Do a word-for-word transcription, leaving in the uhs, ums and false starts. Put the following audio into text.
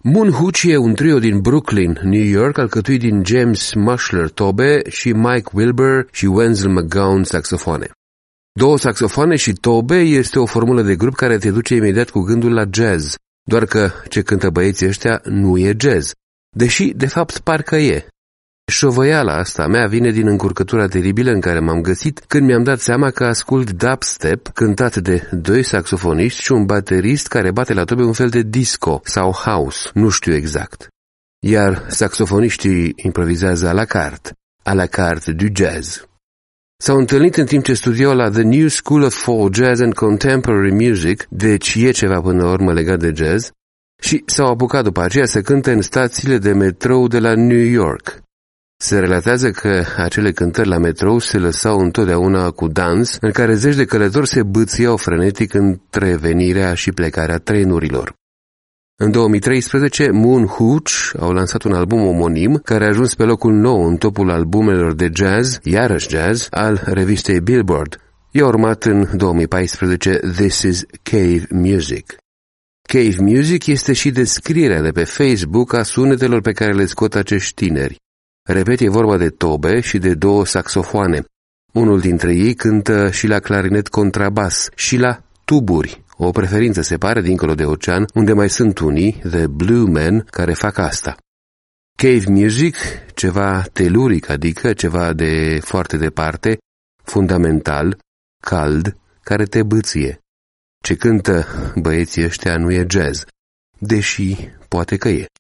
Moon Hooch e un trio din Brooklyn, New York, alcătuit din James Mushler tobe și Mike Wilbur și Wenzel McGowan saxofoane. Două saxofoane și tobe este o formulă de grup care te duce imediat cu gândul la jazz, doar că ce cântă băieții ăștia nu e jazz, deși de fapt parcă e. Șovăiala asta mea vine din încurcătura teribilă în care m-am găsit când mi-am dat seama că ascult dubstep cântat de doi saxofoniști și un baterist care bate la tobe un fel de disco sau house, nu știu exact. Iar saxofoniștii improvizează à la carte, à la carte du jazz. S-au întâlnit în timp ce studiau la The New School of Folk Jazz and Contemporary Music, deci e ceva până la urmă legat de jazz, și s-au apucat după aceea să cânte în stațiile de metrou de la New York. Se relatează că acele cântări la metrou se lăsau întotdeauna cu dans, în care zeci de călători se bâțiau frenetic între venirea și plecarea trenurilor. În două mii treisprezece, Moon Hooch au lansat un album omonim care a ajuns pe locul nou în topul albumelor de jazz, iarăși jazz, al revistei Billboard. I-a urmat în două mii paisprezece This is Cave Music. Cave Music este și descrierea de pe Facebook a sunetelor pe care le scot acești tineri. Repet, e vorba de tobe și de două saxofoane. Unul dintre ei cântă și la clarinet contrabas și la tuburi, o preferință se pare dincolo de ocean, unde mai sunt unii, The Blue Men, care fac asta. Cave Music, ceva teluric, adică ceva de foarte departe, fundamental, cald, care te bâție. Ce cântă băieții ăștia nu e jazz, deși poate că e.